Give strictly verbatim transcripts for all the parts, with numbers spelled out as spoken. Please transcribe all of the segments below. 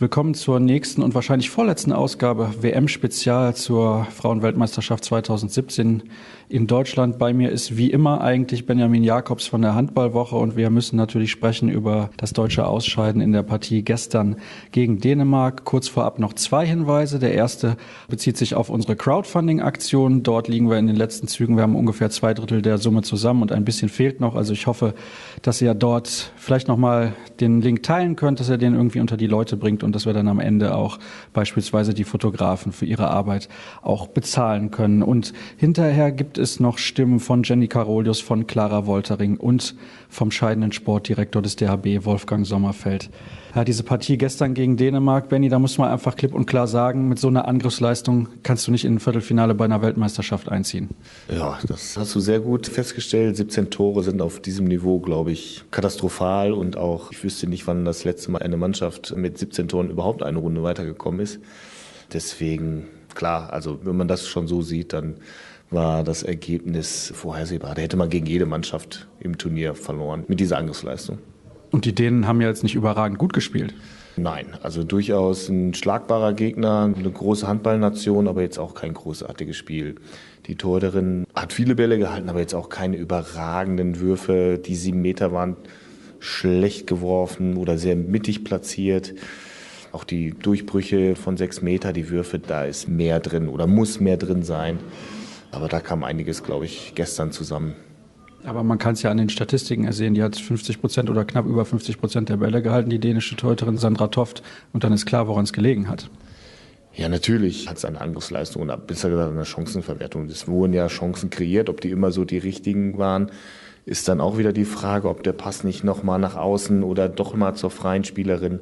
Willkommen zur nächsten und wahrscheinlich vorletzten Ausgabe W M-Spezial zur Frauenweltmeisterschaft zweitausendsiebzehn in Deutschland. Bei mir ist wie immer eigentlich Benjamin Jakobs von der Handballwoche und wir müssen natürlich sprechen über das deutsche Ausscheiden in der Partie gestern gegen Dänemark. Kurz vorab noch zwei Hinweise. Der erste bezieht sich auf unsere Crowdfunding-Aktion. Dort liegen wir in den letzten Zügen. Wir haben ungefähr zwei Drittel der Summe zusammen und ein bisschen fehlt noch. Also ich hoffe, dass ihr dort vielleicht nochmal den Link teilen könnt, dass ihr den irgendwie unter die Leute bringt und dass wir dann am Ende auch beispielsweise die Fotografen für ihre Arbeit auch bezahlen können. Und hinterher gibt es noch Stimmen von Jenny Karolius, von Clara Woltering und vom scheidenden Sportdirektor des D H B, Wolfgang Sommerfeld. Ja, diese Partie gestern gegen Dänemark, Benni, da muss man einfach klipp und klar sagen, mit so einer Angriffsleistung kannst du nicht in ein Viertelfinale bei einer Weltmeisterschaft einziehen. Ja, das hast du sehr gut festgestellt. siebzehn Tore sind auf diesem Niveau, glaube ich, katastrophal. Und auch, ich wüsste nicht, wann das letzte Mal eine Mannschaft mit siebzehn Toren überhaupt eine Runde weitergekommen ist. Deswegen, klar, also wenn man das schon so sieht, dann war das Ergebnis vorhersehbar. Da hätte man gegen jede Mannschaft im Turnier verloren mit dieser Angriffsleistung. Und die Dänen haben ja jetzt nicht überragend gut gespielt. Nein, also durchaus ein schlagbarer Gegner, eine große Handballnation, aber jetzt auch kein großartiges Spiel. Die Torhüterin hat viele Bälle gehalten, aber jetzt auch keine überragenden Würfe. Die sieben Meter waren schlecht geworfen oder sehr mittig platziert. Auch die Durchbrüche von sechs Meter, die Würfe, da ist mehr drin oder muss mehr drin sein. Aber da kam einiges, glaube ich, gestern zusammen. Aber man kann es ja an den Statistiken ersehen, die hat fünfzig Prozent oder knapp über fünfzig Prozent der Bälle gehalten, die dänische Torhüterin Sandra Toft. Und dann ist klar, woran es gelegen hat. Ja, natürlich hat es eine Angriffsleistung und besser gesagt eine Chancenverwertung. Es wurden ja Chancen kreiert, ob die immer so die richtigen waren, ist dann auch wieder die Frage, ob der Pass nicht nochmal nach außen oder doch mal zur freien Spielerin.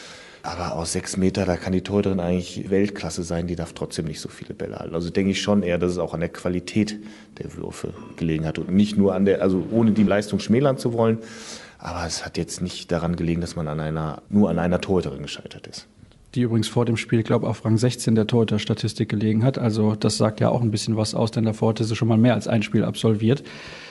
Aber aus sechs Meter, da kann die Torhüterin eigentlich Weltklasse sein, die darf trotzdem nicht so viele Bälle halten. Also denke ich schon eher, dass es auch an der Qualität der Würfe gelegen hat und nicht nur an der, also ohne die Leistung schmälern zu wollen. Aber es hat jetzt nicht daran gelegen, dass man an einer, nur an einer Torhüterin gescheitert ist. Die übrigens vor dem Spiel, glaube ich, auf Rang sechzehn der Torhüter-Statistik gelegen hat. Also das sagt ja auch ein bisschen was aus, denn davor hatte sie schon mal mehr als ein Spiel absolviert.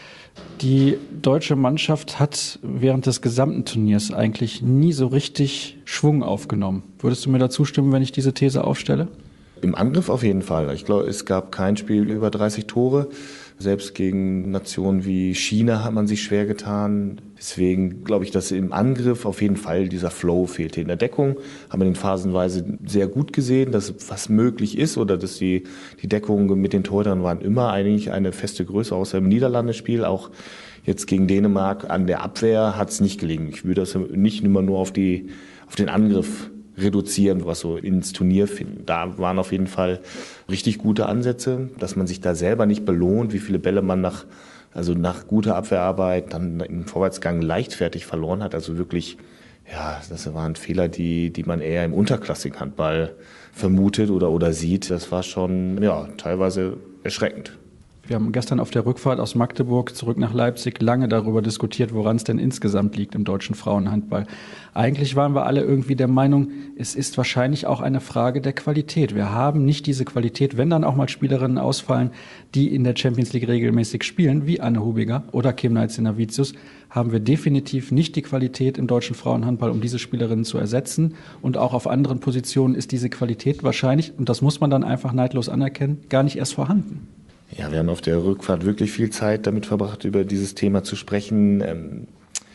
Die deutsche Mannschaft hat während des gesamten Turniers eigentlich nie so richtig Schwung aufgenommen. Würdest du mir dazu stimmen, wenn ich diese These aufstelle? Im Angriff auf jeden Fall. Ich glaube, es gab kein Spiel über dreißig Tore. Selbst gegen Nationen wie China hat man sich schwer getan. Deswegen glaube ich, dass im Angriff auf jeden Fall dieser Flow fehlte. In der Deckung haben wir den phasenweise sehr gut gesehen, dass was möglich ist oder dass die, die Deckung mit den Torhütern waren immer eigentlich eine feste Größe, außer im Niederlandespiel. Auch jetzt gegen Dänemark an der Abwehr hat es nicht gelingen. Ich würde das nicht immer nur auf, die, auf den Angriff reduzieren, was so ins Turnier finden. Da waren auf jeden Fall richtig gute Ansätze, dass man sich da selber nicht belohnt, wie viele Bälle man nach, also nach guter Abwehrarbeit dann im Vorwärtsgang leichtfertig verloren hat. Also wirklich, ja, das waren Fehler, die, die man eher im unterklassigen Handball vermutet oder, oder sieht. Das war schon, ja, teilweise erschreckend. Wir haben gestern auf der Rückfahrt aus Magdeburg zurück nach Leipzig lange darüber diskutiert, woran es denn insgesamt liegt im deutschen Frauenhandball. Eigentlich waren wir alle irgendwie der Meinung, es ist wahrscheinlich auch eine Frage der Qualität. Wir haben nicht diese Qualität, wenn dann auch mal Spielerinnen ausfallen, die in der Champions League regelmäßig spielen, wie Anne Hubiger oder Kim Naitziner-Vicius, haben wir definitiv nicht die Qualität im deutschen Frauenhandball, um diese Spielerinnen zu ersetzen. Und auch auf anderen Positionen ist diese Qualität wahrscheinlich, und das muss man dann einfach neidlos anerkennen, gar nicht erst vorhanden. Ja, wir haben auf der Rückfahrt wirklich viel Zeit damit verbracht, über dieses Thema zu sprechen. Ähm,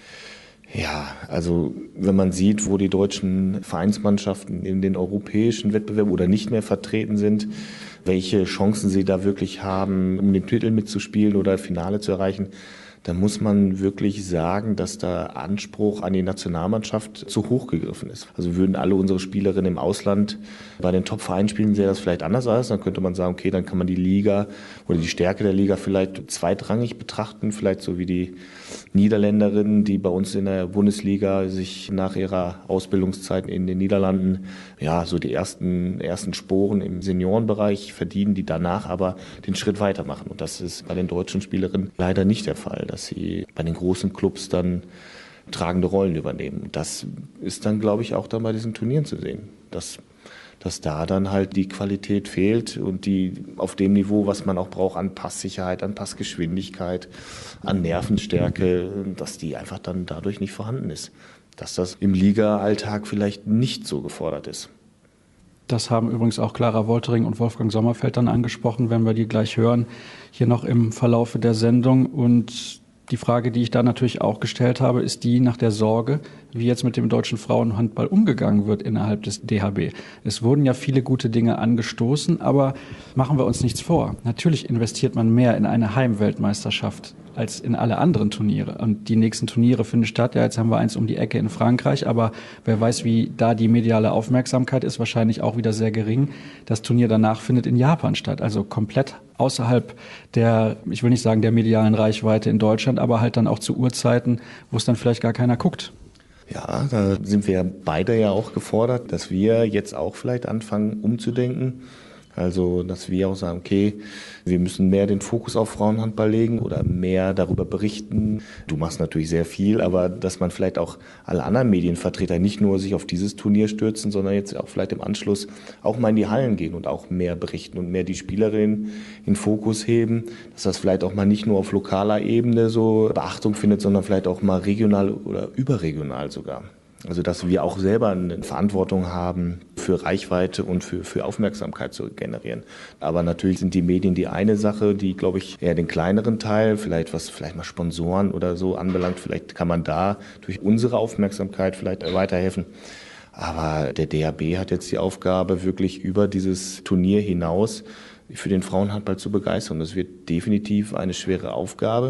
ja, also wenn man sieht, wo die deutschen Vereinsmannschaften in den europäischen Wettbewerben oder nicht mehr vertreten sind, welche Chancen sie da wirklich haben, um den Titel mitzuspielen oder Finale zu erreichen, dann muss man wirklich sagen, dass der Anspruch an die Nationalmannschaft zu hoch gegriffen ist. Also würden alle unsere Spielerinnen im Ausland bei den Top-Vereinen spielen, sähe das vielleicht anders aus. Dann könnte man sagen, okay, dann kann man die Liga oder die Stärke der Liga vielleicht zweitrangig betrachten, vielleicht so wie die Niederländerinnen, die bei uns in der Bundesliga sich nach ihrer Ausbildungszeit in den Niederlanden ja so die ersten, ersten Sporen im Seniorenbereich verdienen, die danach aber den Schritt weitermachen. Und das ist bei den deutschen Spielerinnen leider nicht der Fall, dass sie bei den großen Clubs dann tragende Rollen übernehmen. Das ist dann, glaube ich, auch dann bei diesen Turnieren zu sehen, dass, dass da dann halt die Qualität fehlt und die auf dem Niveau, was man auch braucht an Passsicherheit, an Passgeschwindigkeit, an Nervenstärke, dass die einfach dann dadurch nicht vorhanden ist. dass das im Liga-Alltag vielleicht nicht so gefordert ist. Das haben übrigens auch Clara Woltering und Wolfgang Sommerfeld dann angesprochen, wenn wir die gleich hören, hier noch im Verlaufe der Sendung. Und die Frage, die ich da natürlich auch gestellt habe, ist die nach der Sorge, wie jetzt mit dem deutschen Frauenhandball umgegangen wird innerhalb des D H B. Es wurden ja viele gute Dinge angestoßen, aber machen wir uns nichts vor. Natürlich investiert man mehr in eine Heimweltmeisterschaft als in alle anderen Turniere. Und die nächsten Turniere finden statt. Ja, jetzt haben wir eins um die Ecke in Frankreich, aber wer weiß, wie da die mediale Aufmerksamkeit ist, wahrscheinlich auch wieder sehr gering. Das Turnier danach findet in Japan statt, also komplett außerhalb der, ich will nicht sagen der medialen Reichweite in Deutschland, aber halt dann auch zu Uhrzeiten, wo es dann vielleicht gar keiner guckt. Ja, da sind wir beide ja auch gefordert, dass wir jetzt auch vielleicht anfangen umzudenken. Also, dass wir auch sagen, okay, wir müssen mehr den Fokus auf Frauenhandball legen oder mehr darüber berichten. Du machst natürlich sehr viel, aber dass man vielleicht auch alle anderen Medienvertreter nicht nur sich auf dieses Turnier stürzen, sondern jetzt auch vielleicht im Anschluss auch mal in die Hallen gehen und auch mehr berichten und mehr die Spielerinnen in Fokus heben. Dass das vielleicht auch mal nicht nur auf lokaler Ebene so Beachtung findet, sondern vielleicht auch mal regional oder überregional sogar. Also dass wir auch selber eine Verantwortung haben, für Reichweite und für, für Aufmerksamkeit zu generieren. Aber natürlich sind die Medien die eine Sache, die, glaube ich, eher den kleineren Teil, vielleicht was vielleicht mal Sponsoren oder so anbelangt, vielleicht kann man da durch unsere Aufmerksamkeit vielleicht weiterhelfen. Aber der D H B hat jetzt die Aufgabe, wirklich über dieses Turnier hinaus für den Frauenhandball zu begeistern. Das wird definitiv eine schwere Aufgabe.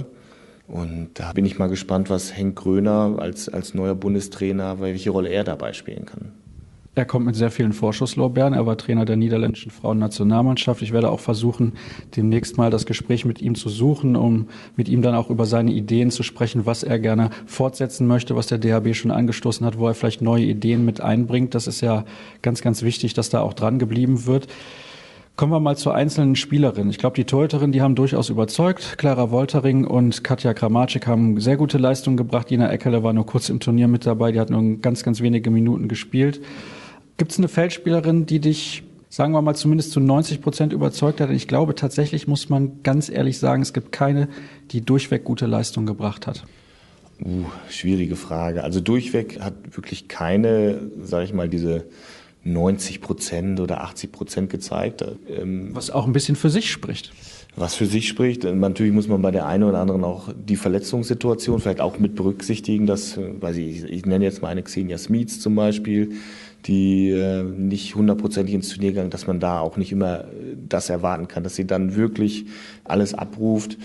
Und da bin ich mal gespannt, was Henk Gröner als, als neuer Bundestrainer, welche Rolle er dabei spielen kann. Er kommt mit sehr vielen Vorschusslorbeeren. Er war Trainer der niederländischen Frauennationalmannschaft. Ich werde auch versuchen, demnächst mal das Gespräch mit ihm zu suchen, um mit ihm dann auch über seine Ideen zu sprechen, was er gerne fortsetzen möchte, was der D H B schon angestoßen hat, wo er vielleicht neue Ideen mit einbringt. Das ist ja ganz, ganz wichtig, dass da auch dran geblieben wird. Kommen wir mal zur einzelnen Spielerin. Ich glaube, die Torhüterinnen, die haben durchaus überzeugt. Clara Woltering und Katja Kramatschik haben sehr gute Leistungen gebracht. Jena Eckerle war nur kurz im Turnier mit dabei. Die hat nur ganz, ganz wenige Minuten gespielt. Gibt es eine Feldspielerin, die dich, sagen wir mal, zumindest zu neunzig Prozent überzeugt hat? Ich glaube, tatsächlich muss man ganz ehrlich sagen, es gibt keine, die durchweg gute Leistung gebracht hat. Uh, schwierige Frage. Also durchweg hat wirklich keine, sage ich mal, diese neunzig Prozent oder achtzig Prozent gezeigt. Was auch ein bisschen für sich spricht. Was für sich spricht. Natürlich muss man bei der einen oder anderen auch die Verletzungssituation vielleicht auch mit berücksichtigen, dass, weiß ich, ich nenne jetzt mal eine Xenia Smits zum Beispiel, die äh, nicht hundertprozentig ins Turnier gegangen, dass man da auch nicht immer das erwarten kann, dass sie dann wirklich alles abruft.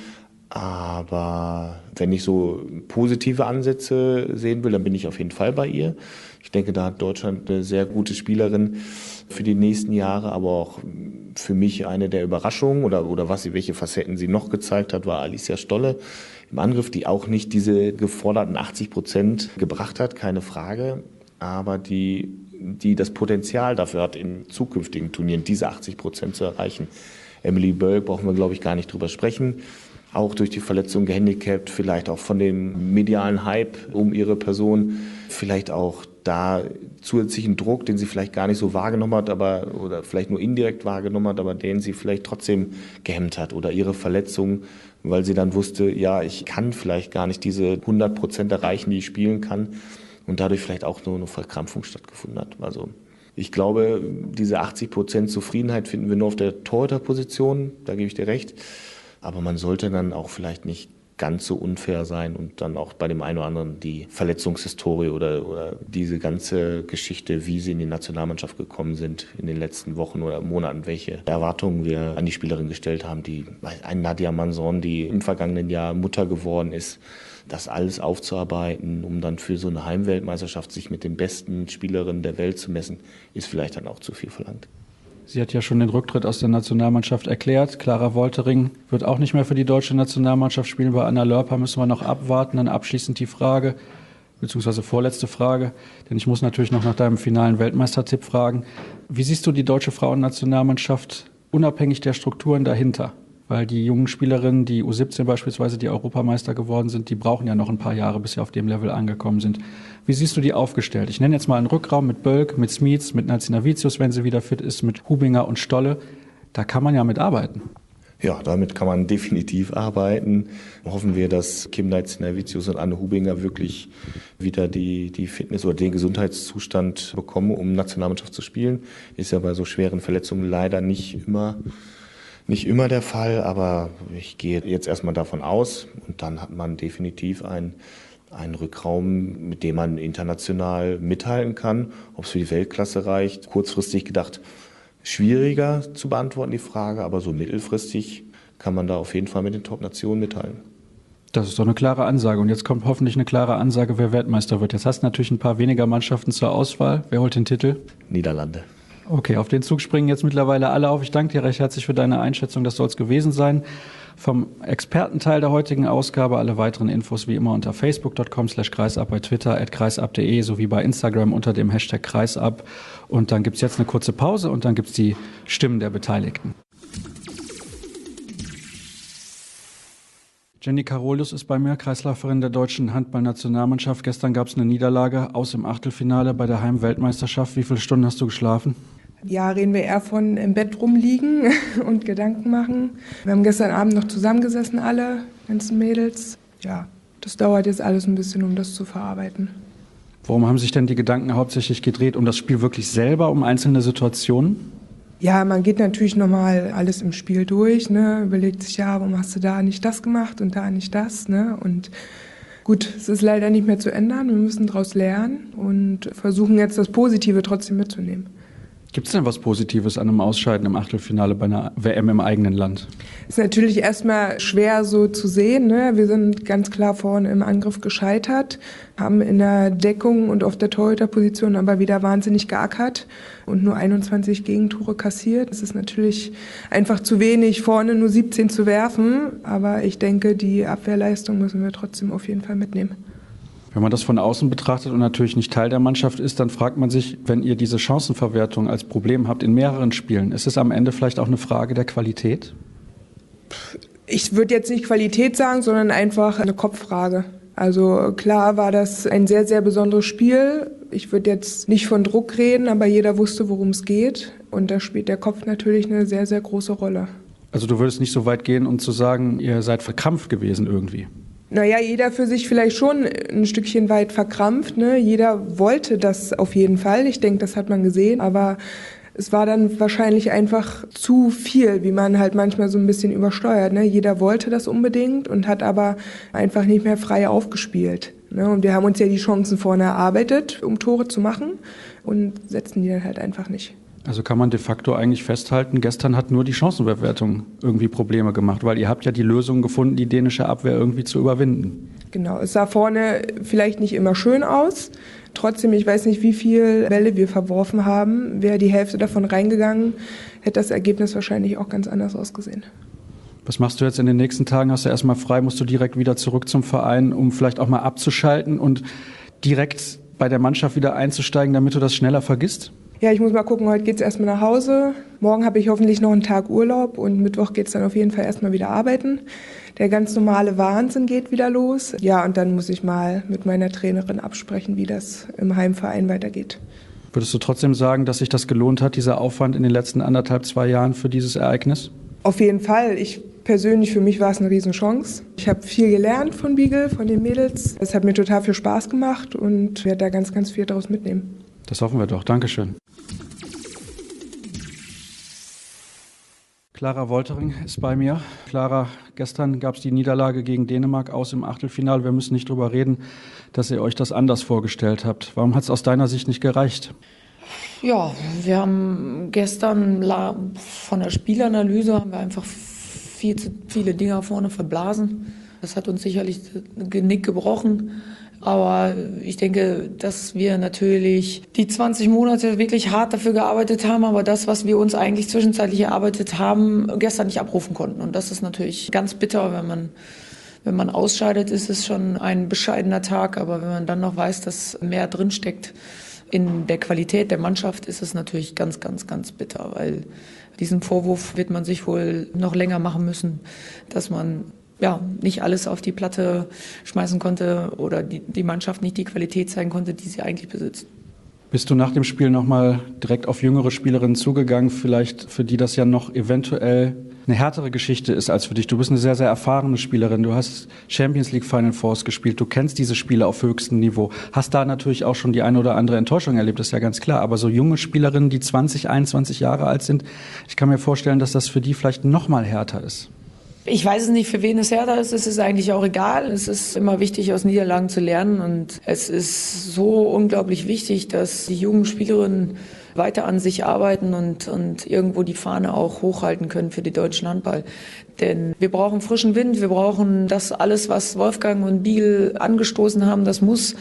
Aber wenn ich so positive Ansätze sehen will, dann bin ich auf jeden Fall bei ihr. Ich denke, da hat Deutschland eine sehr gute Spielerin für die nächsten Jahre, aber auch für mich eine der Überraschungen oder, oder was sie, welche Facetten sie noch gezeigt hat, war Alicia Stolle im Angriff, die auch nicht diese geforderten achtzig Prozent gebracht hat, keine Frage, aber die, die das Potenzial dafür hat, in zukünftigen Turnieren diese achtzig Prozent zu erreichen. Emily Bölk brauchen wir, glaube ich, gar nicht drüber sprechen. Auch durch die Verletzung gehandicapt, vielleicht auch von dem medialen Hype um ihre Person, vielleicht auch da zusätzlichen Druck, den sie vielleicht gar nicht so wahrgenommen hat, aber oder vielleicht nur indirekt wahrgenommen hat, aber den sie vielleicht trotzdem gehemmt hat oder ihre Verletzung, weil sie dann wusste, ja, ich kann vielleicht gar nicht diese hundert Prozent erreichen, die ich spielen kann und dadurch vielleicht auch nur eine Verkrampfung stattgefunden hat. Also ich glaube, diese achtzig Prozent Zufriedenheit finden wir nur auf der Torhüterposition, da gebe ich dir recht. Aber man sollte dann auch vielleicht nicht ganz so unfair sein und dann auch bei dem einen oder anderen die Verletzungshistorie oder, oder diese ganze Geschichte, wie sie in die Nationalmannschaft gekommen sind in den letzten Wochen oder Monaten, welche Erwartungen wir an die Spielerin gestellt haben, die ein Nadia Manson, die im vergangenen Jahr Mutter geworden ist, das alles aufzuarbeiten, um dann für so eine Heimweltmeisterschaft sich mit den besten Spielerinnen der Welt zu messen, ist vielleicht dann auch zu viel verlangt. Sie hat ja schon den Rücktritt aus der Nationalmannschaft erklärt. Clara Woltering wird auch nicht mehr für die deutsche Nationalmannschaft spielen. Bei Anna Lörper müssen wir noch abwarten. Dann abschließend die Frage, beziehungsweise vorletzte Frage, denn ich muss natürlich noch nach deinem finalen Weltmeistertipp fragen. Wie siehst du die deutsche Frauennationalmannschaft unabhängig der Strukturen dahinter? Weil die jungen Spielerinnen, die U siebzehn beispielsweise, die Europameister geworden sind, die brauchen ja noch ein paar Jahre, bis sie auf dem Level angekommen sind. Wie siehst du die aufgestellt? Ich nenne jetzt mal einen Rückraum mit Bölk, mit Smits, mit Nancy Navicius, wenn sie wieder fit ist, mit Hubinger und Stolle. Da kann man ja mit arbeiten. Ja, damit kann man definitiv arbeiten. Hoffen wir, dass Kim Neitz-Nervicius und Anne Hubinger wirklich wieder die, die Fitness oder den Gesundheitszustand bekommen, um Nationalmannschaft zu spielen. Ist ja bei so schweren Verletzungen leider nicht immer, nicht immer der Fall, aber ich gehe jetzt erstmal davon aus und dann hat man definitiv einen, einen Rückraum, mit dem man international mithalten kann. Ob es für die Weltklasse reicht, kurzfristig gedacht, schwieriger zu beantworten, die Frage, aber so mittelfristig kann man da auf jeden Fall mit den Top-Nationen mithalten. Das ist doch eine klare Ansage. Und jetzt kommt hoffentlich eine klare Ansage, wer Weltmeister wird. Jetzt hast du natürlich ein paar weniger Mannschaften zur Auswahl. Wer holt den Titel? Niederlande. Okay, auf den Zug springen jetzt mittlerweile alle auf. Ich danke dir recht herzlich für deine Einschätzung. Das soll es gewesen sein. Vom Expertenteil der heutigen Ausgabe. Alle weiteren Infos wie immer unter facebook punkt com slash kreisab, bei Twitter at kreisab punkt de sowie bei Instagram unter dem Hashtag kreisab. Und dann gibt's jetzt eine kurze Pause und dann gibt's die Stimmen der Beteiligten. Jenny Karolius ist bei mir, Kreisläuferin der deutschen Handballnationalmannschaft. Gestern gab es eine Niederlage aus im Achtelfinale bei der Heimweltmeisterschaft. Wie viele Stunden hast du geschlafen? Ja, reden wir eher von im Bett rumliegen und Gedanken machen. Wir haben gestern Abend noch zusammengesessen, alle ganzen Mädels. Ja, das dauert jetzt alles ein bisschen, um das zu verarbeiten. Worum haben sich denn die Gedanken hauptsächlich gedreht? Um das Spiel wirklich selber, um einzelne Situationen? Ja, man geht natürlich nochmal alles im Spiel durch, ne? Überlegt sich, ja, warum hast du da nicht das gemacht und da nicht das, ne? Und gut, es ist leider nicht mehr zu ändern. Wir müssen daraus lernen und versuchen jetzt das Positive trotzdem mitzunehmen. Gibt es denn was Positives an einem Ausscheiden im Achtelfinale bei einer W M im eigenen Land? Ist natürlich erstmal schwer so zu sehen, ne? Wir sind ganz klar vorne im Angriff gescheitert, haben in der Deckung und auf der Torhüterposition aber wieder wahnsinnig geackert und nur einundzwanzig Gegentore kassiert. Es ist natürlich einfach zu wenig, vorne nur siebzehn zu werfen, aber ich denke, die Abwehrleistung müssen wir trotzdem auf jeden Fall mitnehmen. Wenn man das von außen betrachtet und natürlich nicht Teil der Mannschaft ist, dann fragt man sich, wenn ihr diese Chancenverwertung als Problem habt in mehreren Spielen, ist es am Ende vielleicht auch eine Frage der Qualität? Ich würde jetzt nicht Qualität sagen, sondern einfach eine Kopffrage. Also klar war das ein sehr, sehr besonderes Spiel. Ich würde jetzt nicht von Druck reden, aber jeder wusste, worum es geht. Und da spielt der Kopf natürlich eine sehr, sehr große Rolle. Also du würdest nicht so weit gehen, um zu sagen, ihr seid verkrampft gewesen irgendwie? Naja, jeder für sich vielleicht schon ein Stückchen weit verkrampft, ne? Jeder wollte das auf jeden Fall. Ich denke, das hat man gesehen. Aber es war dann wahrscheinlich einfach zu viel, wie man halt manchmal so ein bisschen übersteuert, ne? Jeder wollte das unbedingt und hat aber einfach nicht mehr frei aufgespielt, ne? Und wir haben uns ja die Chancen vorne erarbeitet, um Tore zu machen und setzen die dann halt einfach nicht. Also kann man de facto eigentlich festhalten, gestern hat nur die Chancenbewertung irgendwie Probleme gemacht, weil ihr habt ja die Lösung gefunden, die dänische Abwehr irgendwie zu überwinden. Genau, es sah vorne vielleicht nicht immer schön aus. Trotzdem, ich weiß nicht, wie viele Bälle wir verworfen haben. Wäre die Hälfte davon reingegangen, hätte das Ergebnis wahrscheinlich auch ganz anders ausgesehen. Was machst du jetzt in den nächsten Tagen? Hast du erstmal frei, musst du direkt wieder zurück zum Verein, um vielleicht auch mal abzuschalten und direkt bei der Mannschaft wieder einzusteigen, damit du das schneller vergisst? Ja, ich muss mal gucken, heute geht's erstmal nach Hause. Morgen habe ich hoffentlich noch einen Tag Urlaub und Mittwoch geht's dann auf jeden Fall erstmal wieder arbeiten. Der ganz normale Wahnsinn geht wieder los. Ja, und dann muss ich mal mit meiner Trainerin absprechen, wie das im Heimverein weitergeht. Würdest du trotzdem sagen, dass sich das gelohnt hat, dieser Aufwand in den letzten anderthalb, zwei Jahren für dieses Ereignis? Auf jeden Fall. Ich persönlich, für mich war es eine Riesenchance. Ich habe viel gelernt von Beagle, von den Mädels. Es hat mir total viel Spaß gemacht und werde da ganz, ganz viel daraus mitnehmen. Das hoffen wir doch. Dankeschön. Clara Woltering ist bei mir. Clara, gestern gab es die Niederlage gegen Dänemark aus im Achtelfinale. Wir müssen nicht drüber reden, dass ihr euch das anders vorgestellt habt. Warum hat es aus deiner Sicht nicht gereicht? Ja, wir haben gestern von der Spielanalyse haben wir einfach viel zu viele Dinger vorne verblasen. Das hat uns sicherlich das Genick gebrochen. Aber ich denke, dass wir natürlich die zwanzig Monate wirklich hart dafür gearbeitet haben, aber das, was wir uns eigentlich zwischenzeitlich erarbeitet haben, gestern nicht abrufen konnten. Und das ist natürlich ganz bitter, wenn man, wenn man ausscheidet, ist es schon ein bescheidener Tag. Aber wenn man dann noch weiß, dass mehr drinsteckt in der Qualität der Mannschaft, ist es natürlich ganz, ganz, ganz bitter, weil diesen Vorwurf wird man sich wohl noch länger machen müssen, dass man ja, nicht alles auf die Platte schmeißen konnte oder die, die Mannschaft nicht die Qualität zeigen konnte, die sie eigentlich besitzt. Bist du nach dem Spiel nochmal direkt auf jüngere Spielerinnen zugegangen, vielleicht für die das ja noch eventuell eine härtere Geschichte ist als für dich. Du bist eine sehr, sehr erfahrene Spielerin. Du hast Champions League Final Fours gespielt. Du kennst diese Spiele auf höchstem Niveau. Hast da natürlich auch schon die eine oder andere Enttäuschung erlebt, das ist ja ganz klar. Aber so junge Spielerinnen, die zwanzig, einundzwanzig Jahre alt sind, ich kann mir vorstellen, dass das für die vielleicht noch mal härter ist. Ich weiß es nicht, für wen es härter ist. Es ist eigentlich auch egal. Es ist immer wichtig, aus Niederlagen zu lernen. Und es ist so unglaublich wichtig, dass die jungen Spielerinnen weiter an sich arbeiten und, und irgendwo die Fahne auch hochhalten können für den deutschen Handball. Denn wir brauchen frischen Wind. Wir brauchen das alles, was Wolfgang und Biel angestoßen haben. Das muss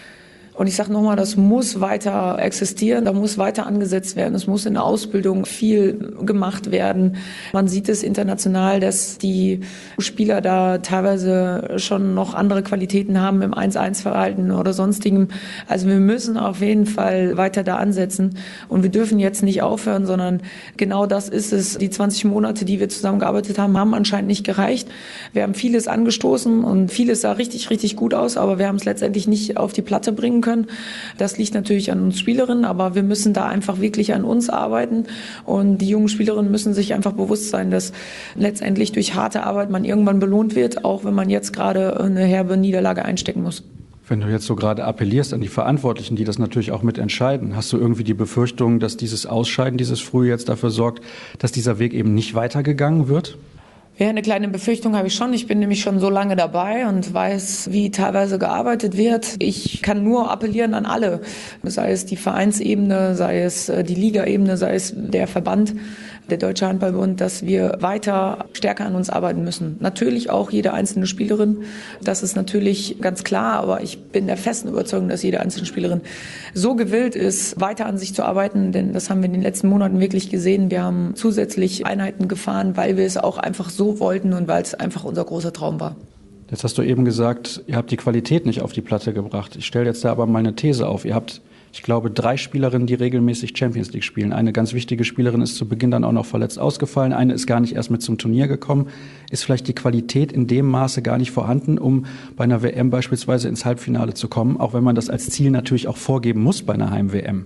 Und ich sage nochmal, das muss weiter existieren, da muss weiter angesetzt werden, es muss in der Ausbildung viel gemacht werden. Man sieht es international, dass die Spieler da teilweise schon noch andere Qualitäten haben im eins eins Verhalten oder sonstigem. Also wir müssen auf jeden Fall weiter da ansetzen und wir dürfen jetzt nicht aufhören, sondern genau das ist es. Die zwanzig Monate, die wir zusammengearbeitet haben, haben anscheinend nicht gereicht. Wir haben vieles angestoßen und vieles sah richtig, richtig gut aus, aber wir haben es letztendlich nicht auf die Platte bringen können. Das liegt natürlich an uns Spielerinnen, aber wir müssen da einfach wirklich an uns arbeiten und die jungen Spielerinnen müssen sich einfach bewusst sein, dass letztendlich durch harte Arbeit man irgendwann belohnt wird, auch wenn man jetzt gerade eine herbe Niederlage einstecken muss. Wenn du jetzt so gerade appellierst an die Verantwortlichen, die das natürlich auch mitentscheiden, hast du irgendwie die Befürchtung, dass dieses Ausscheiden, dieses Frühe jetzt dafür sorgt, dass dieser Weg eben nicht weitergegangen wird? Ja, eine kleine Befürchtung habe ich schon. Ich bin nämlich schon so lange dabei und weiß, wie teilweise gearbeitet wird. Ich kann nur appellieren an alle, sei es die Vereinsebene, sei es die Ligaebene, sei es der Verband, der Deutsche Handballbund, dass wir weiter stärker an uns arbeiten müssen. Natürlich auch jede einzelne Spielerin, das ist natürlich ganz klar, aber ich bin der festen Überzeugung, dass jede einzelne Spielerin so gewillt ist, weiter an sich zu arbeiten, denn das haben wir in den letzten Monaten wirklich gesehen. Wir haben zusätzlich Einheiten gefahren, weil wir es auch einfach so wollten und weil es einfach unser großer Traum war. Jetzt hast du eben gesagt, ihr habt die Qualität nicht auf die Platte gebracht. Ich stelle jetzt da aber mal eine These auf. Ihr habt, ich glaube, drei Spielerinnen, die regelmäßig Champions League spielen. Eine ganz wichtige Spielerin ist zu Beginn dann auch noch verletzt ausgefallen. Eine ist gar nicht erst mit zum Turnier gekommen. Ist vielleicht die Qualität in dem Maße gar nicht vorhanden, um bei einer W M beispielsweise ins Halbfinale zu kommen, auch wenn man das als Ziel natürlich auch vorgeben muss bei einer Heim-W M?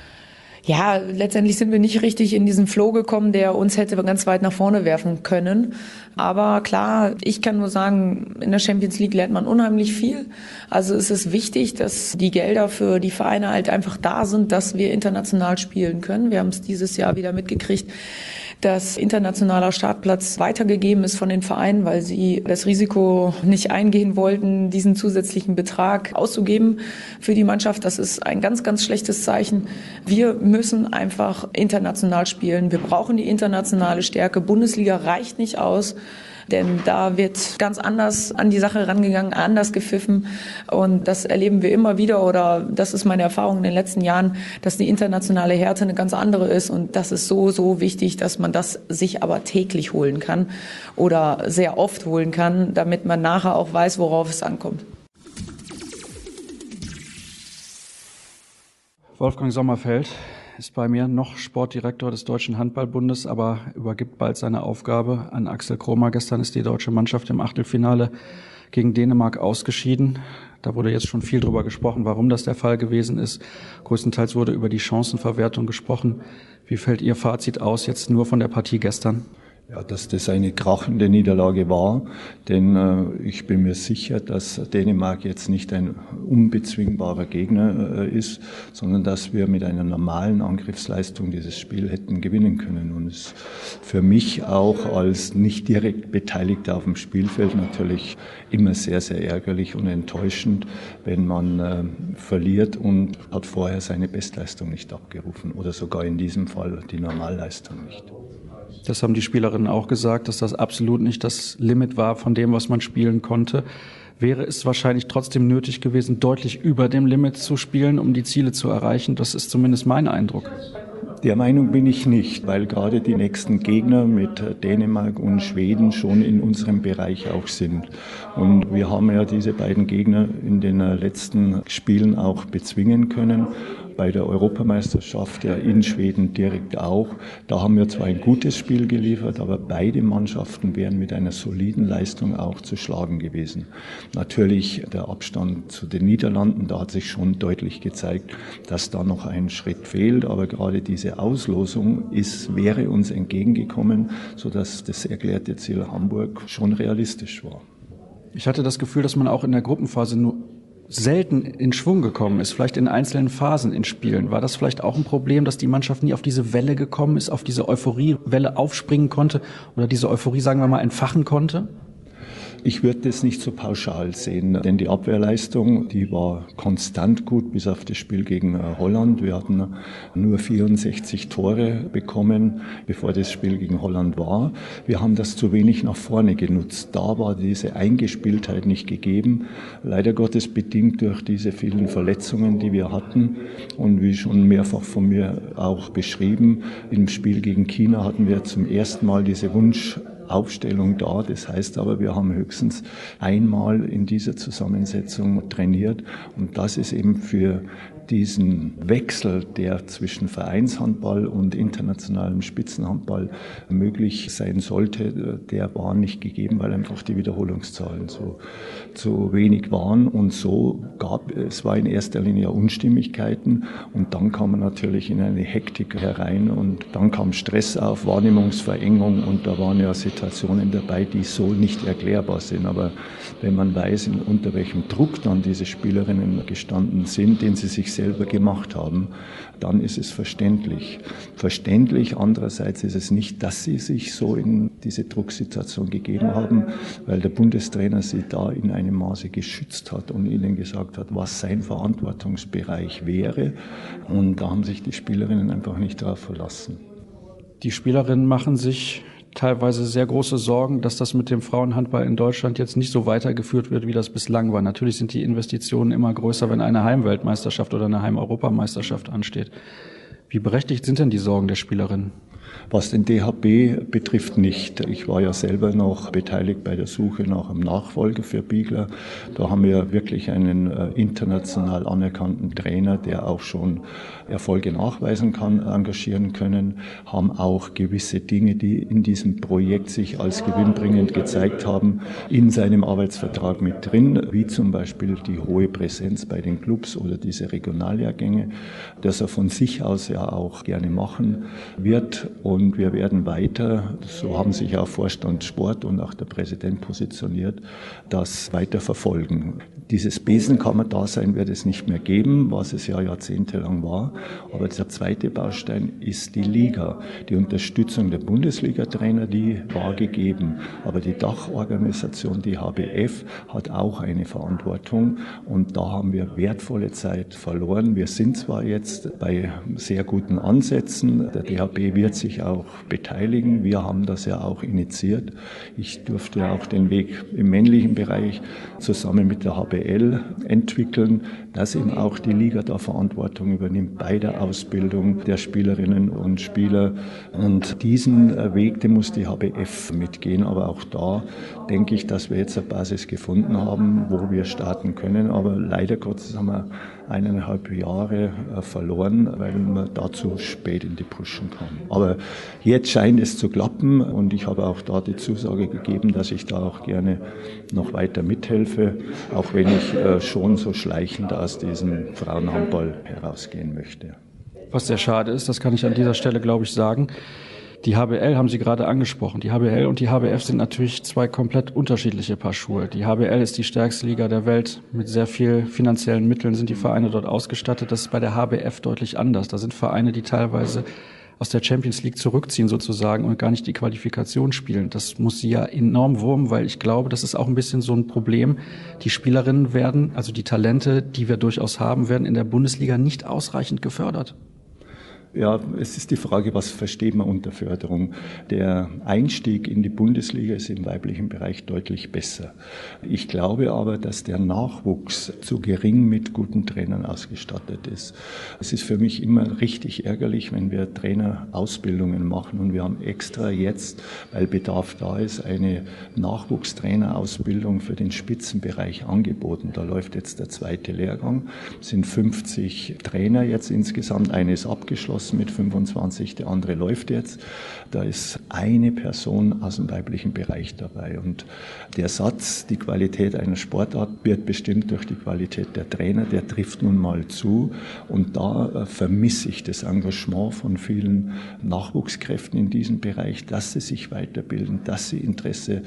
Ja, letztendlich sind wir nicht richtig in diesen Flow gekommen, der uns hätte ganz weit nach vorne werfen können. Aber klar, ich kann nur sagen, in der Champions League lernt man unheimlich viel. Also es ist wichtig, dass die Gelder für die Vereine halt einfach da sind, dass wir international spielen können. Wir haben es dieses Jahr wieder mitgekriegt, dass internationaler Startplatz weitergegeben ist von den Vereinen, weil sie das Risiko nicht eingehen wollten, diesen zusätzlichen Betrag auszugeben für die Mannschaft. Das ist ein ganz, ganz schlechtes Zeichen. Wir müssen einfach international spielen. Wir brauchen die internationale Stärke. Bundesliga reicht nicht aus. Denn da wird ganz anders an die Sache rangegangen, anders gepfiffen. Und das erleben wir immer wieder, oder das ist meine Erfahrung in den letzten Jahren, dass die internationale Härte eine ganz andere ist. Und das ist so, so wichtig, dass man das sich aber täglich holen kann oder sehr oft holen kann, damit man nachher auch weiß, worauf es ankommt. Wolfgang Sommerfeld ist bei mir noch Sportdirektor des Deutschen Handballbundes, aber übergibt bald seine Aufgabe an Axel Kromer. Gestern ist die deutsche Mannschaft im Achtelfinale gegen Dänemark ausgeschieden. Da wurde jetzt schon viel drüber gesprochen, warum das der Fall gewesen ist. Größtenteils wurde über die Chancenverwertung gesprochen. Wie fällt Ihr Fazit aus, jetzt nur von der Partie gestern? Ja, dass das eine krachende Niederlage war, denn äh, ich bin mir sicher, dass Dänemark jetzt nicht ein unbezwingbarer Gegner äh, ist, sondern dass wir mit einer normalen Angriffsleistung dieses Spiel hätten gewinnen können. Und es ist für mich auch als nicht direkt Beteiligter auf dem Spielfeld natürlich immer sehr, sehr ärgerlich und enttäuschend, wenn man äh, verliert und hat vorher seine Bestleistung nicht abgerufen oder sogar in diesem Fall die Normalleistung nicht. Das haben die Spielerinnen auch gesagt, dass das absolut nicht das Limit war von dem, was man spielen konnte. Wäre es wahrscheinlich trotzdem nötig gewesen, deutlich über dem Limit zu spielen, um die Ziele zu erreichen? Das ist zumindest mein Eindruck. Der Meinung bin ich nicht, weil gerade die nächsten Gegner mit Dänemark und Schweden schon in unserem Bereich auch sind. Und wir haben ja diese beiden Gegner in den letzten Spielen auch bezwingen können. bei der Europameisterschaft ja in Schweden direkt auch. Da haben wir zwar ein gutes Spiel geliefert, aber beide Mannschaften wären mit einer soliden Leistung auch zu schlagen gewesen. Natürlich der Abstand zu den Niederlanden, da hat sich schon deutlich gezeigt, dass da noch ein Schritt fehlt, aber gerade diese Auslosung ist, wäre uns entgegengekommen, sodass das erklärte Ziel Hamburg schon realistisch war. Ich hatte das Gefühl, dass man auch in der Gruppenphase nur selten in Schwung gekommen ist, vielleicht in einzelnen Phasen in Spielen. War das vielleicht auch ein Problem, dass die Mannschaft nie auf diese Welle gekommen ist, auf diese Euphoriewelle aufspringen konnte oder diese Euphorie, sagen wir mal, entfachen konnte? Ich würde das nicht so pauschal sehen, denn die Abwehrleistung, die war konstant gut bis auf das Spiel gegen Holland. Wir hatten nur vierundsechzig Tore bekommen, bevor das Spiel gegen Holland war. Wir haben das zu wenig nach vorne genutzt. Da war diese Eingespieltheit nicht gegeben. Leider Gottes bedingt durch diese vielen Verletzungen, die wir hatten. Und wie schon mehrfach von mir auch beschrieben, im Spiel gegen China hatten wir zum ersten Mal diese Wunsch Aufstellung da. Das heißt aber, wir haben höchstens einmal in dieser Zusammensetzung trainiert. Und das ist eben für diesen Wechsel, der zwischen Vereinshandball und internationalem Spitzenhandball möglich sein sollte, der war nicht gegeben, weil einfach die Wiederholungszahlen so, so wenig waren. Und so gab es war in erster Linie Unstimmigkeiten. Und dann kam man natürlich in eine Hektik herein und dann kam Stress auf, Wahrnehmungsverengung und da waren ja Situationen dabei, die so nicht erklärbar sind. Aber wenn man weiß, unter welchem Druck dann diese Spielerinnen gestanden sind, den sie sich selber gemacht haben, dann ist es verständlich. Verständlich andererseits ist es nicht, dass sie sich so in diese Drucksituation gegeben haben, weil der Bundestrainer sie da in einem Maße geschützt hat und ihnen gesagt hat, was sein Verantwortungsbereich wäre. Und da haben sich die Spielerinnen einfach nicht darauf verlassen. Die Spielerinnen machen sich teilweise sehr große Sorgen, dass das mit dem Frauenhandball in Deutschland jetzt nicht so weitergeführt wird, wie das bislang war. Natürlich sind die Investitionen immer größer, wenn eine Heimweltmeisterschaft oder eine Heimeuropameisterschaft ansteht. Wie berechtigt sind denn die Sorgen der Spielerinnen? Was den D H B betrifft, nicht. Ich war ja selber noch beteiligt bei der Suche nach einem Nachfolger für Biegler. Da haben wir wirklich einen international anerkannten Trainer, der auch schon Erfolge nachweisen kann, engagieren können, haben auch gewisse Dinge, die in diesem Projekt sich als gewinnbringend gezeigt haben, in seinem Arbeitsvertrag mit drin, wie zum Beispiel die hohe Präsenz bei den Clubs oder diese Regionaljahrgänge, das er von sich aus ja auch gerne machen wird. Und wir werden weiter, so haben sich auch Vorstand Sport und auch der Präsident positioniert, das weiter verfolgen. Dieses Besenkammer-Dasein wird es nicht mehr geben, was es ja jahrzehntelang war. Aber der zweite Baustein ist die Liga. Die Unterstützung der Bundesliga-Trainer, die war gegeben. Aber die Dachorganisation, die H B F, hat auch eine Verantwortung. Und da haben wir wertvolle Zeit verloren. Wir sind zwar jetzt bei sehr guten Ansätzen. Der D H B wird sich auch beteiligen. Wir haben das ja auch initiiert. Ich durfte auch den Weg im männlichen Bereich zusammen mit der H B L entwickeln, dass eben auch die Liga da Verantwortung übernimmt bei der Ausbildung der Spielerinnen und Spieler. Und diesen Weg, den muss die H B F mitgehen. Aber auch da denke ich, dass wir jetzt eine Basis gefunden haben, wo wir starten können. Aber leider Gottes haben wir eineinhalb Jahre verloren, weil man da zu spät in die Puschen kam. Aber jetzt scheint es zu klappen und ich habe auch da die Zusage gegeben, dass ich da auch gerne noch weiter mithelfe, auch wenn ich schon so schleichend aus diesem Frauenhandball herausgehen möchte. Was sehr schade ist, das kann ich an dieser Stelle, glaube ich, sagen. Die H B L haben Sie gerade angesprochen. Die H B L und die H B F sind natürlich zwei komplett unterschiedliche Paar Schuhe. Die H B L ist die stärkste Liga der Welt. Mit sehr viel finanziellen Mitteln sind die Vereine dort ausgestattet. Das ist bei der H B F deutlich anders. Da sind Vereine, die teilweise aus der Champions League zurückziehen sozusagen und gar nicht die Qualifikation spielen. Das muss sie ja enorm wurmen, weil ich glaube, das ist auch ein bisschen so ein Problem. Die Spielerinnen werden, also die Talente, die wir durchaus haben, werden in der Bundesliga nicht ausreichend gefördert. Ja, es ist die Frage, was versteht man unter Förderung? Der Einstieg in die Bundesliga ist im weiblichen Bereich deutlich besser. Ich glaube aber, dass der Nachwuchs zu gering mit guten Trainern ausgestattet ist. Es ist für mich immer richtig ärgerlich, wenn wir Trainerausbildungen machen und wir haben extra jetzt, weil Bedarf da ist, eine Nachwuchstrainerausbildung für den Spitzenbereich angeboten. Da läuft jetzt der zweite Lehrgang. Es sind fünfzig Trainer jetzt insgesamt. Eine ist abgeschlossen mit fünfundzwanzig, der andere läuft jetzt. Da ist eine Person aus dem weiblichen Bereich dabei. Und der Satz, die Qualität einer Sportart wird bestimmt durch die Qualität der Trainer, der trifft nun mal zu. Und da vermisse ich das Engagement von vielen Nachwuchskräften in diesem Bereich, dass sie sich weiterbilden, dass sie Interesse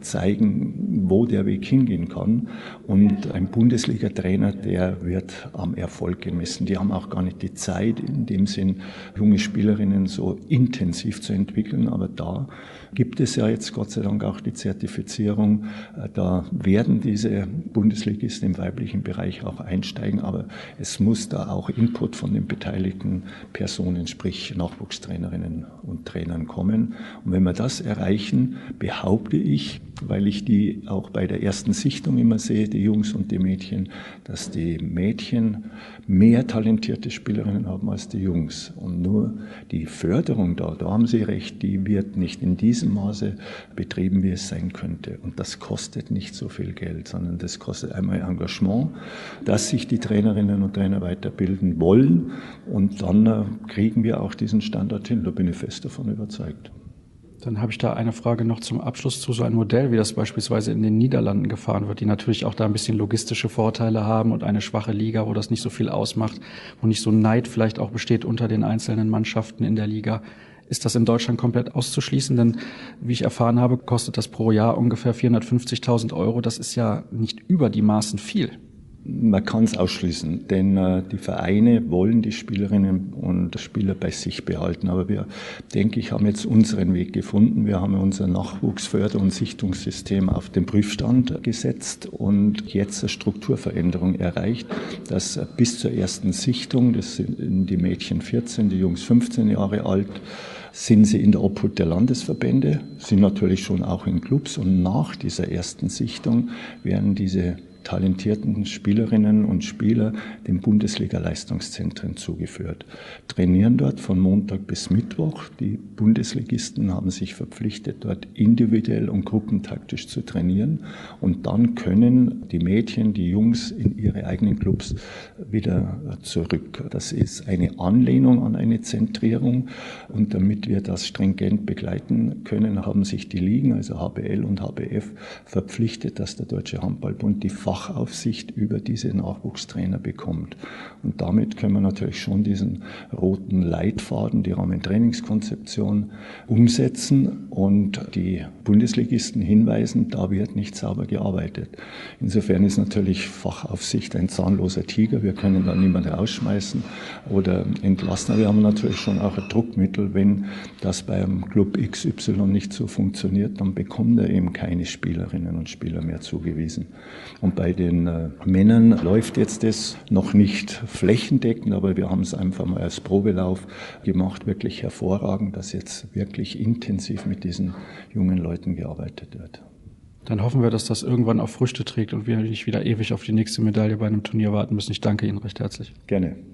zeigen, wo der Weg hingehen kann. Und ein Bundesliga-Trainer, der wird am Erfolg gemessen. Die haben auch gar nicht die Zeit, in dem Sinn junge Spielerinnen so intensiv zu entwickeln. Aber da gibt es ja jetzt Gott sei Dank auch die Zertifizierung. Da werden diese Bundesligisten im weiblichen Bereich auch einsteigen. Aber es muss da auch Input von den beteiligten Personen, sprich Nachwuchstrainerinnen und Trainern kommen. Und wenn wir das erreichen, behaupte ich, weil ich die auch bei der ersten Sichtung immer sehe, die Jungs und die Mädchen, dass die Mädchen mehr talentierte Spielerinnen haben als die Jungs. Und nur die Förderung da, da haben Sie recht, die wird nicht in diesem Maße betrieben, wie es sein könnte. Und das kostet nicht so viel Geld, sondern das kostet einmal Engagement, dass sich die Trainerinnen und Trainer weiterbilden wollen. Und dann kriegen wir auch diesen Standard hin. Da bin ich fest davon überzeugt. Dann habe ich da eine Frage noch zum Abschluss zu so einem Modell, wie das beispielsweise in den Niederlanden gefahren wird, die natürlich auch da ein bisschen logistische Vorteile haben und eine schwache Liga, wo das nicht so viel ausmacht, wo nicht so Neid vielleicht auch besteht unter den einzelnen Mannschaften in der Liga. Ist das in Deutschland komplett auszuschließen? Denn wie ich erfahren habe, kostet das pro Jahr ungefähr vierhundertfünfzigtausend Euro. Das ist ja nicht über die Maßen viel. Man kann es ausschließen, denn äh, die Vereine wollen die Spielerinnen und Spieler bei sich behalten. Aber wir, denke ich, haben jetzt unseren Weg gefunden. Wir haben unser Nachwuchsförder- und Sichtungssystem auf den Prüfstand gesetzt und jetzt eine Strukturveränderung erreicht, dass äh, bis zur ersten Sichtung, das sind die Mädchen vierzehn, die Jungs fünfzehn Jahre alt, sind sie in der Obhut der Landesverbände, sind natürlich schon auch in Clubs, und nach dieser ersten Sichtung werden diese talentierten Spielerinnen und Spieler den Bundesliga-Leistungszentren zugeführt. Trainieren dort von Montag bis Mittwoch. Die Bundesligisten haben sich verpflichtet, dort individuell und gruppentaktisch zu trainieren. Und dann können die Mädchen, die Jungs in ihre eigenen Clubs wieder zurück. Das ist eine Anlehnung an eine Zentrierung. Und damit wir das stringent begleiten können, haben sich die Ligen, also H B L und H B F, verpflichtet, dass der Deutsche Handballbund die Fachaufsicht über diese Nachwuchstrainer bekommt. Und damit können wir natürlich schon diesen roten Leitfaden, die Rahmentrainingskonzeption umsetzen und die Bundesligisten hinweisen, da wird nicht sauber gearbeitet. Insofern ist natürlich Fachaufsicht ein zahnloser Tiger. Wir können da niemanden rausschmeißen oder entlassen. Aber wir haben natürlich schon auch ein Druckmittel. Wenn das beim Club X Y nicht so funktioniert, dann bekommt er eben keine Spielerinnen und Spieler mehr zugewiesen. Und bei den äh, Männern läuft jetzt das noch nicht flächendeckend, aber wir haben es einfach mal als Probelauf gemacht, wirklich hervorragend, dass jetzt wirklich intensiv mit diesen jungen Leuten gearbeitet wird. Dann hoffen wir, dass das irgendwann auch Früchte trägt und wir nicht wieder ewig auf die nächste Medaille bei einem Turnier warten müssen. Ich danke Ihnen recht herzlich. Gerne.